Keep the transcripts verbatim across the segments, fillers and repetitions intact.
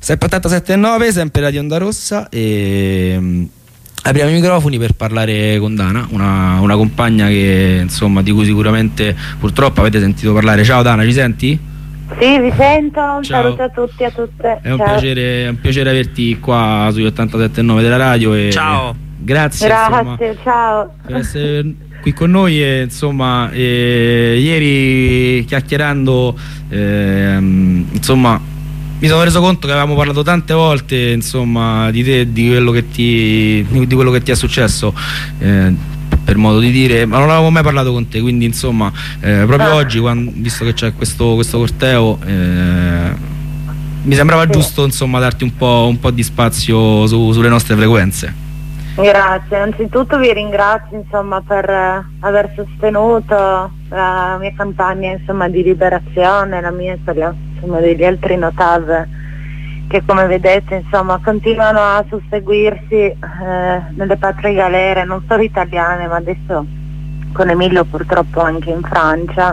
sempre ottantasette e nove, sempre Radio Onda Rossa, e um, apriamo i microfoni per parlare con Dana, una, una compagna che insomma di cui sicuramente purtroppo avete sentito parlare. Ciao Dana, ci senti? Sì, vi sento, un Ciao. saluto a tutti e a tutte. È un Ciao. piacere, è un piacere averti qua sugli ottantasette e nove della radio e ciao. Grazie, Grazie, insomma, ciao. per essere qui con noi e insomma eh, ieri chiacchierando ehm, insomma mi sono reso conto che avevamo parlato tante volte insomma di te, di quello che ti, di quello che ti è successo, eh, per modo di dire, ma non avevo mai parlato con te, quindi insomma eh, proprio ah. oggi, quando, visto che c'è questo, questo corteo, eh, mi sembrava sì. giusto insomma darti un po', un po' di spazio su, sulle nostre frequenze. Grazie, anzitutto vi ringrazio insomma per eh, aver sostenuto la mia campagna insomma di liberazione, la mia e quella insomma degli altri Notav che come vedete insomma continuano a susseguirsi eh, nelle patrie galere, non solo italiane ma adesso con Emilio purtroppo anche in Francia,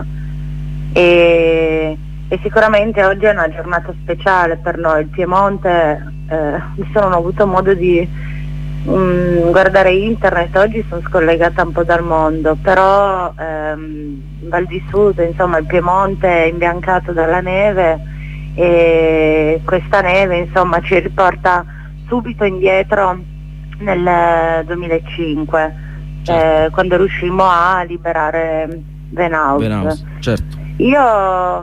e, e sicuramente oggi è una giornata speciale per noi. Il Piemonte, eh, mi sono avuto modo di Mm, guardare internet, oggi sono scollegata un po' dal mondo, però ehm, Val di Sud, insomma il Piemonte è imbiancato dalla neve e questa neve insomma ci riporta subito indietro nel duemilacinque, certo. eh, quando riuscimmo a liberare Venaus. Venaus, certo. Io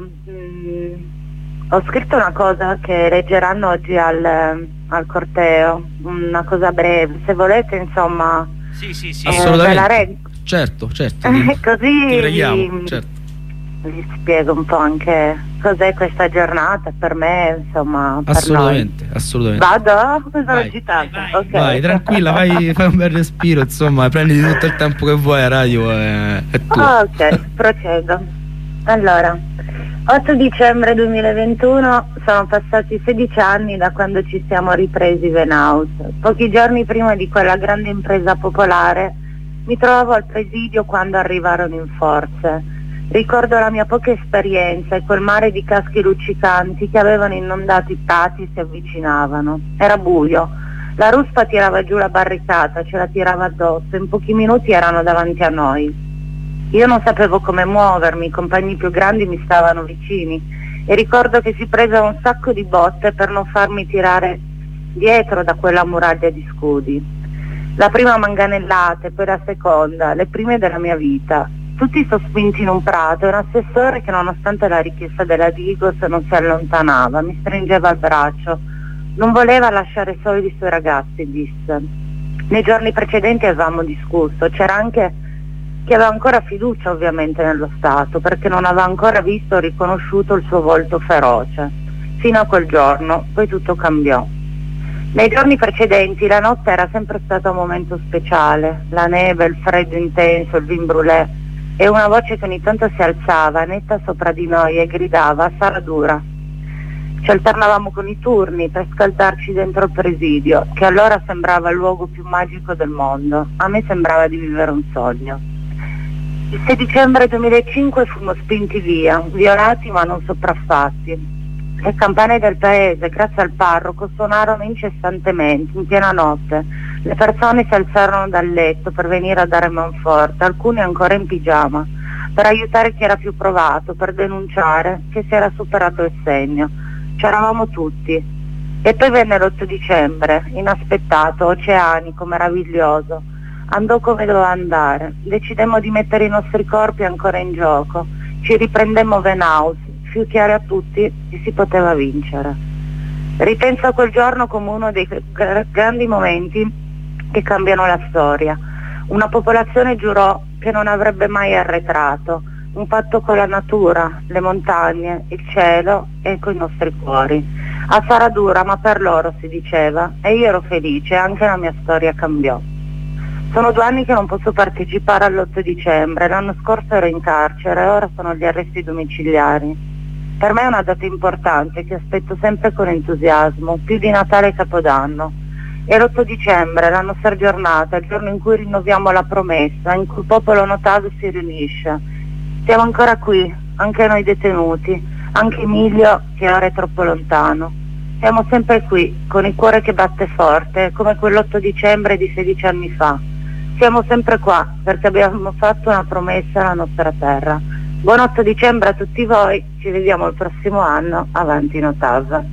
mh, ho scritto una cosa che leggeranno oggi al, al corteo, una cosa breve, se volete insomma. Sì, sì, sì. Eh, assolutamente. reg- certo, certo. Così ti preghiamo, vi, certo. vi spiego un po' anche cos'è questa giornata per me, insomma. Per assolutamente, noi. assolutamente. Vado? Sono vai, agitata. Vai, okay. vai, tranquilla, vai, fai un bel respiro, insomma, prenditi tutto il tempo che vuoi, a radio è, è tuo. Ok, procedo. Allora, otto dicembre duemilaventuno, sono passati sedici anni da quando ci siamo ripresi Venaus. Pochi giorni prima di quella grande impresa popolare mi trovavo al presidio quando arrivarono in forze. Ricordo la mia poca esperienza e quel mare di caschi luccicanti che avevano inondato i prati e si avvicinavano. Era buio, la ruspa tirava giù la barricata, ce la tirava addosso, in pochi minuti erano davanti a noi. Io non sapevo come muovermi, i compagni più grandi mi stavano vicini e ricordo che si prese un sacco di botte per non farmi tirare dietro da quella muraglia di scudi. La prima manganellata e poi la seconda, le prime della mia vita. Tutti sospinti in un prato e un assessore che nonostante la richiesta della Digos non si allontanava, mi stringeva il braccio. Non voleva lasciare soli i suoi ragazzi, disse. Nei giorni precedenti avevamo discusso, c'era anche che aveva ancora fiducia ovviamente nello Stato, perché non aveva ancora visto o riconosciuto il suo volto feroce. Fino a quel giorno, poi tutto cambiò. Nei giorni precedenti la notte era sempre stata un momento speciale, la neve, il freddo intenso, il vin brûlé, e una voce che ogni tanto si alzava, netta sopra di noi, e gridava «Sarà dura». Ci alternavamo con i turni per scaldarci dentro il presidio, che allora sembrava il luogo più magico del mondo. A me sembrava di vivere un sogno. Il sei dicembre duemilacinque fummo spinti via, violati ma non sopraffatti. Le campane del paese, grazie al parroco, suonarono incessantemente, in piena notte. Le persone si alzarono dal letto per venire a dare manforte, alcuni ancora in pigiama, per aiutare chi era più provato, per denunciare che si era superato il segno. C'eravamo tutti. E poi venne l'otto dicembre, inaspettato, oceanico, meraviglioso. Andò come doveva andare. Decidemmo di mettere i nostri corpi ancora in gioco. Ci riprendemmo Venaus. Più chiaro a tutti che si poteva vincere. Ripenso a quel giorno come uno dei grandi momenti che cambiano la storia. Una popolazione giurò che non avrebbe mai arretrato, un patto con la natura, le montagne, il cielo e con i nostri cuori. A sarà dura, ma per loro si diceva, e io ero felice, anche la mia storia cambiò. Sono due anni che non posso partecipare all'otto dicembre, l'anno scorso ero in carcere e ora sono gli arresti domiciliari. Per me è una data importante che aspetto sempre con entusiasmo, più di Natale e Capodanno. È l'otto dicembre, la nostra giornata, il giorno in cui rinnoviamo la promessa, in cui il popolo notato si riunisce. Siamo ancora qui, anche noi detenuti, anche Emilio che ora è troppo lontano. siamo sempre qui, con il cuore che batte forte, come quell'otto dicembre di sedici anni fa. Siamo sempre qua, perché abbiamo fatto una promessa alla nostra terra. Buon otto dicembre a tutti voi, ci vediamo il prossimo anno, avanti Notav.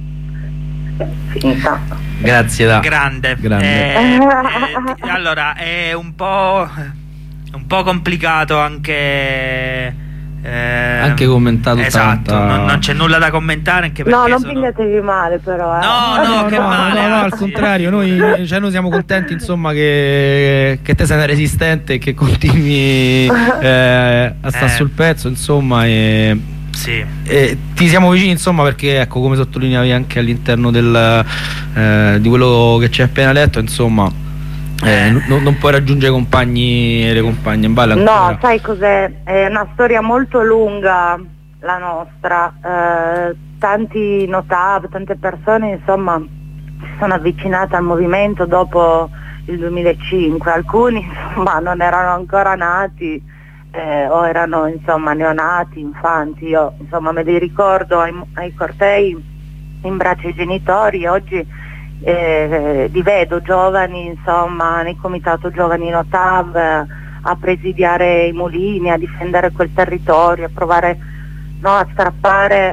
Finita. Grazie da. Grande. Grande. Eh, eh, allora, è un po', un po' complicato anche... Eh, anche commentato esatto, tanta... non, non c'è nulla da commentare anche perché no, non sono... pigliatevi male però eh. no, no, no, che no, male, no, no, al anzi. contrario, noi, cioè, noi siamo contenti insomma che, che te sei una resistente e che continui eh, a stare Eh. sul pezzo insomma e, Sì. e ti siamo vicini insomma perché ecco, come sottolineavi anche all'interno del eh, di quello che ci hai appena letto insomma Eh, non, non puoi raggiungere i compagni e le compagne in balle ancora. No, sai cos'è? È una storia molto lunga la nostra, eh, tanti notav, tante persone insomma si sono avvicinate al movimento dopo il duemilacinque, alcuni insomma non erano ancora nati eh, o erano insomma neonati, infanti. Io insomma me li ricordo ai, ai cortei in braccio ai genitori, oggi Eh, li vedo giovani insomma nel comitato giovani Notav eh, a presidiare i mulini, a difendere quel territorio, a provare no, a strappare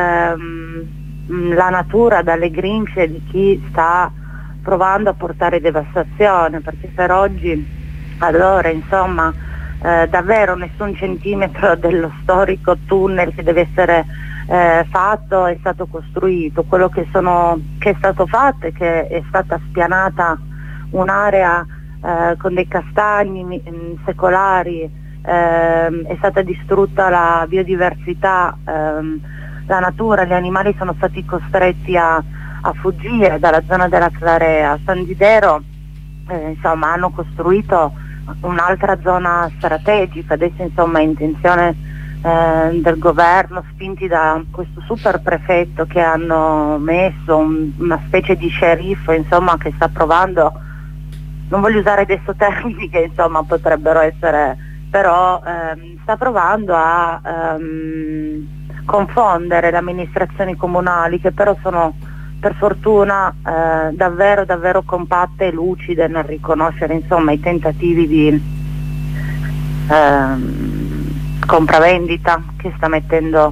ehm, la natura dalle grinfie di chi sta provando a portare devastazione, perché per oggi allora insomma eh, davvero nessun centimetro dello storico tunnel che deve essere Eh, fatto è stato costruito. Quello che, sono, che è stato fatto è che è stata spianata un'area eh, con dei castagni mh, secolari, eh, è stata distrutta la biodiversità, ehm, la natura, gli animali sono stati costretti a, a fuggire dalla zona della Clarea. San Didero eh, insomma hanno costruito un'altra zona strategica, adesso insomma è intenzione Eh, del governo, spinti da questo super prefetto che hanno messo un, una specie di sceriffo insomma che sta provando, non voglio usare adesso termini che insomma potrebbero essere, però ehm, sta provando a ehm, confondere le amministrazioni comunali che però sono per fortuna eh, davvero davvero compatte e lucide nel riconoscere insomma i tentativi di ehm, compravendita che sta mettendo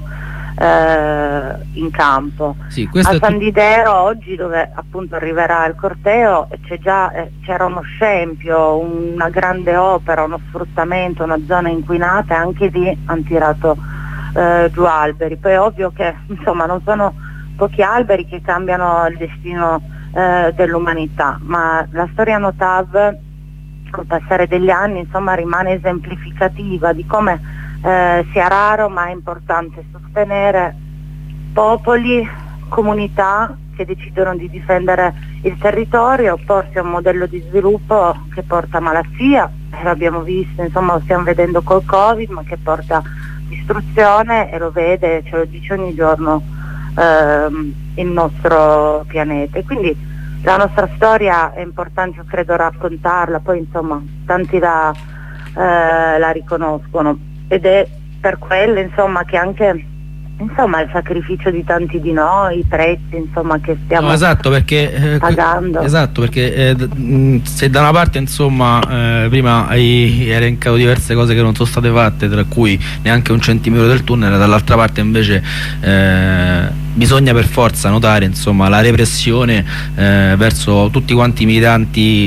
eh, in campo. Sì, a San Didero oggi, dove appunto arriverà il corteo, c'è già eh, c'era uno scempio, una grande opera, uno sfruttamento, una zona inquinata, e anche lì hanno tirato eh, giù alberi. Poi è ovvio che insomma non sono pochi alberi che cambiano il destino eh, dell'umanità, ma la storia Notav col passare degli anni insomma rimane esemplificativa di come Eh, sia raro ma è importante sostenere popoli, comunità che decidono di difendere il territorio, opporsi a un modello di sviluppo che porta malattia, eh, l'abbiamo visto, insomma lo stiamo vedendo col Covid, ma che porta distruzione, e lo vede, ce lo dice ogni giorno ehm, il nostro pianeta. E quindi la nostra storia è importante, io credo, raccontarla, poi insomma tanti la, eh, la riconoscono. Ed è per quello insomma che anche insomma il sacrificio di tanti di noi, i prezzi insomma che stiamo no, esatto, perché, eh, pagando. Esatto, perché eh, mh, se da una parte insomma eh, prima hai elencato diverse cose che non sono state fatte, tra cui neanche un centimetro del tunnel, dall'altra parte invece eh, bisogna per forza notare insomma la repressione eh, verso tutti quanti i militanti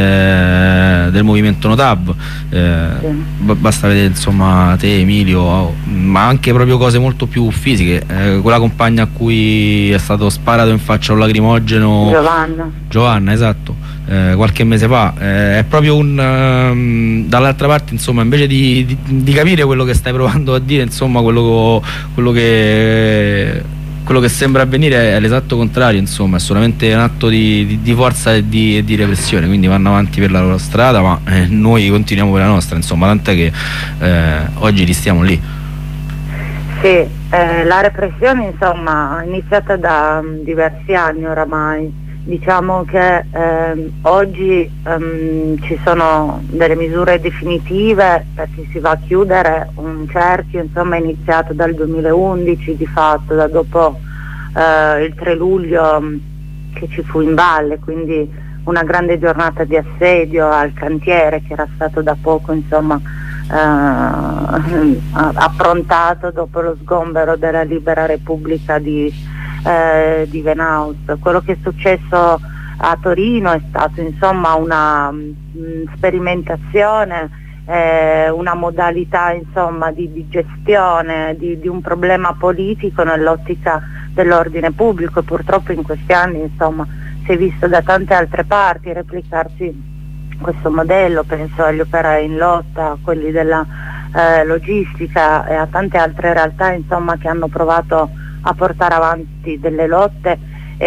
eh, del movimento Notav. eh, Sì. Basta vedere insomma te, Emilio, oh, ma anche proprio cose molto più fisiche, eh, quella compagna a cui è stato sparato in faccia un lacrimogeno, Giovanna Giovanna, esatto, eh, qualche mese fa, eh, è proprio un um, dall'altra parte insomma invece di, di, di capire quello che stai provando a dire, insomma quello, quello che quello che sembra avvenire è l'esatto contrario, insomma è solamente un atto di, di, di forza e di, e di repressione, quindi vanno avanti per la loro strada, ma eh, noi continuiamo per la nostra, insomma, tant'è che eh, oggi li stiamo lì. Sì, eh, la repressione insomma è iniziata da um, diversi anni oramai. Diciamo che ehm, oggi ehm, ci sono delle misure definitive perché si va a chiudere un cerchio insomma iniziato dal duemilaundici, di fatto da dopo eh, il tre luglio che ci fu in valle, quindi una grande giornata di assedio al cantiere che era stato da poco insomma eh, approntato dopo lo sgombero della Libera Repubblica di, eh, di Venaus. Quello che è successo a Torino è stato insomma una mh, sperimentazione, eh, una modalità insomma di, di gestione di, di un problema politico nell'ottica dell'ordine pubblico, e purtroppo in questi anni insomma si è visto da tante altre parti replicarsi questo modello. Penso agli operai in lotta, a quelli della eh, logistica e a tante altre realtà insomma che hanno provato a portare avanti delle lotte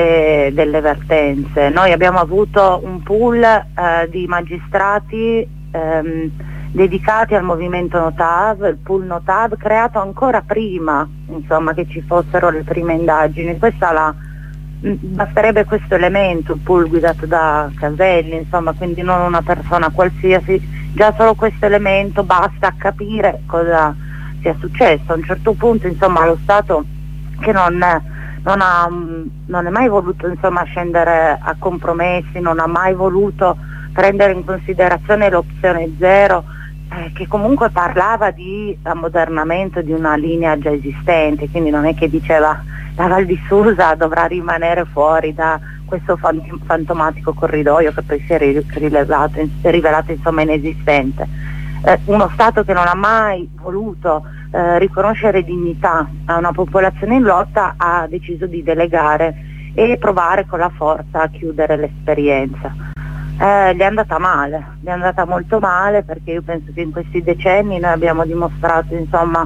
e delle vertenze. Noi abbiamo avuto un pool eh, di magistrati ehm, dedicati al movimento Notav, il pool Notav creato ancora prima insomma che ci fossero le prime indagini. Questa la basterebbe questo elemento, il pool guidato da Caselli, insomma, quindi non una persona qualsiasi, già solo questo elemento basta a capire cosa sia successo. A un certo punto insomma lo Stato, che non, non, ha, non è mai voluto insomma scendere a compromessi, non ha mai voluto prendere in considerazione l'opzione zero, eh, che comunque parlava di ammodernamento di una linea già esistente, quindi non è che diceva la Val di Susa dovrà rimanere fuori da questo fantomatico corridoio che poi si è rivelato, rivelato insomma inesistente. Eh, uno Stato che non ha mai voluto eh, riconoscere dignità a una popolazione in lotta ha deciso di delegare e provare con la forza a chiudere l'esperienza. Eh, gli è andata male, gli è andata molto male, perché io penso che in questi decenni noi abbiamo dimostrato insomma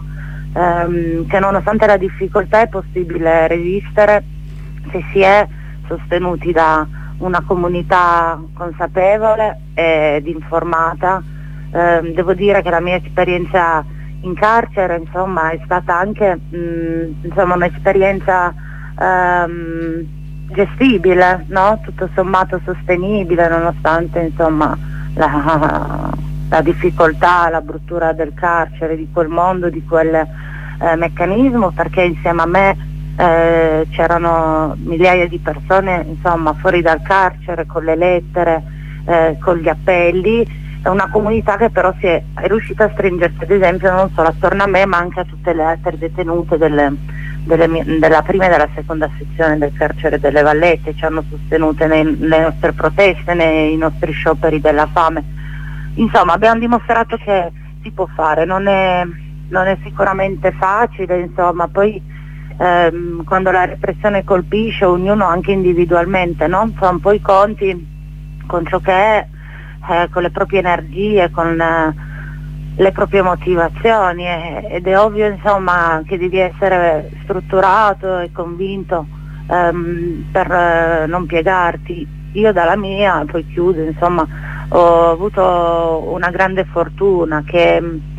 ehm, che nonostante la difficoltà è possibile resistere se si è sostenuti da una comunità consapevole ed informata. Eh, devo dire che la mia esperienza in carcere insomma è stata anche mh, insomma un'esperienza ehm, gestibile, no? Tutto sommato sostenibile, nonostante insomma la, la difficoltà, la bruttura del carcere, di quel mondo, di quel eh, meccanismo, perché insieme a me eh, c'erano migliaia di persone insomma fuori dal carcere, con le lettere, eh, con gli appelli. È una comunità che però si è, è riuscita a stringersi, ad esempio, non solo attorno a me, ma anche a tutte le altre detenute delle, delle, della prima e della seconda sezione del carcere delle Vallette. Ci hanno sostenute nei, nelle nostre proteste, nei nostri scioperi della fame. Insomma, abbiamo dimostrato che si può fare, non è, non è sicuramente facile, insomma, poi ehm, quando la repressione colpisce, ognuno anche individualmente, no? Fa un po' i conti con ciò che è, Eh, con le proprie energie, con eh, le proprie motivazioni, eh, ed è ovvio insomma che devi essere strutturato e convinto ehm, per eh, non piegarti. Io dalla mia, poi chiudo, insomma, ho avuto una grande fortuna che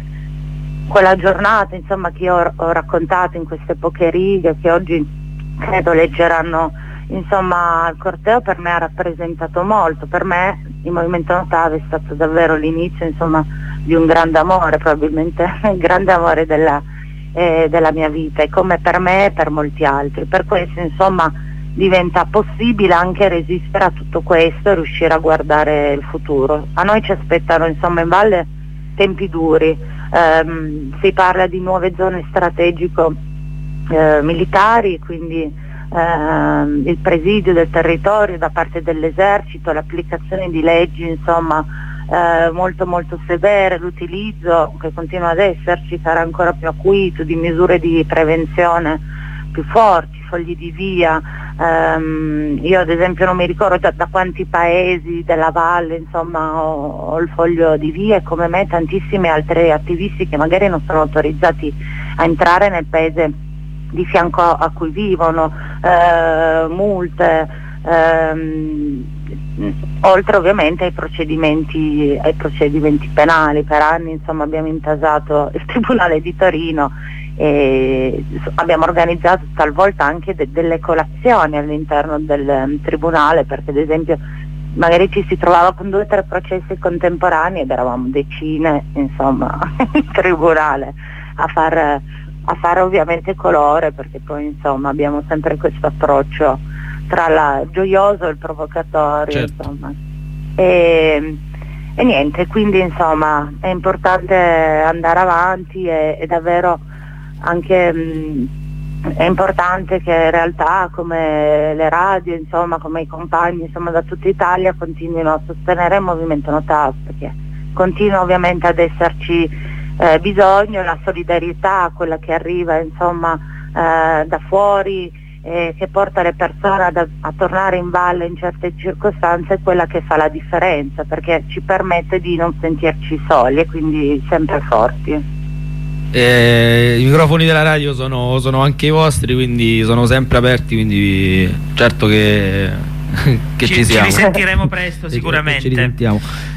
mh, quella giornata insomma che io ho, ho raccontato in queste poche righe, che oggi credo leggeranno insomma il corteo, per me ha rappresentato molto. Per me il movimento Notav è stato davvero l'inizio insomma di un grande amore, probabilmente il grande amore della, eh, della mia vita, e come per me e per molti altri. Per questo insomma diventa possibile anche resistere a tutto questo e riuscire a guardare il futuro. A noi ci aspettano insomma in valle tempi duri, ehm, si parla di nuove zone strategico eh, militari, quindi Uh, il presidio del territorio da parte dell'esercito, l'applicazione di leggi insomma uh, molto molto severe, l'utilizzo che continua ad esserci sarà ancora più acuito, di misure di prevenzione più forti, fogli di via. Um, io ad esempio non mi ricordo da, da quanti paesi della valle insomma ho, ho il foglio di via, e come me tantissimi altri attivisti che magari non sono autorizzati a entrare nel paese di fianco a cui vivono, eh, multe, ehm, oltre ovviamente ai procedimenti, ai procedimenti penali. Per anni insomma abbiamo intasato il Tribunale di Torino e abbiamo organizzato talvolta anche de- delle colazioni all'interno del um, Tribunale, perché ad esempio magari ci si trovava con due o tre processi contemporanei ed eravamo decine insomma in Tribunale a far a fare ovviamente colore, perché poi insomma abbiamo sempre questo approccio tra la gioioso e il provocatorio, certo. insomma. E, e niente, quindi insomma è importante andare avanti e, e davvero anche mh, è importante che in realtà come le radio, insomma, come i compagni insomma da tutta Italia continuino a sostenere il movimento No T A V, perché continua ovviamente ad esserci eh, bisogno, la solidarietà, quella che arriva insomma eh, da fuori, eh, che porta le persone ad, a tornare in valle in certe circostanze, è quella che fa la differenza, perché ci permette di non sentirci soli e quindi sempre forti. Eh, i microfoni della radio sono, sono anche i vostri, quindi sono sempre aperti, quindi certo che, che ci, ci siamo. Ci risentiremo presto sicuramente. Ci risentiamo.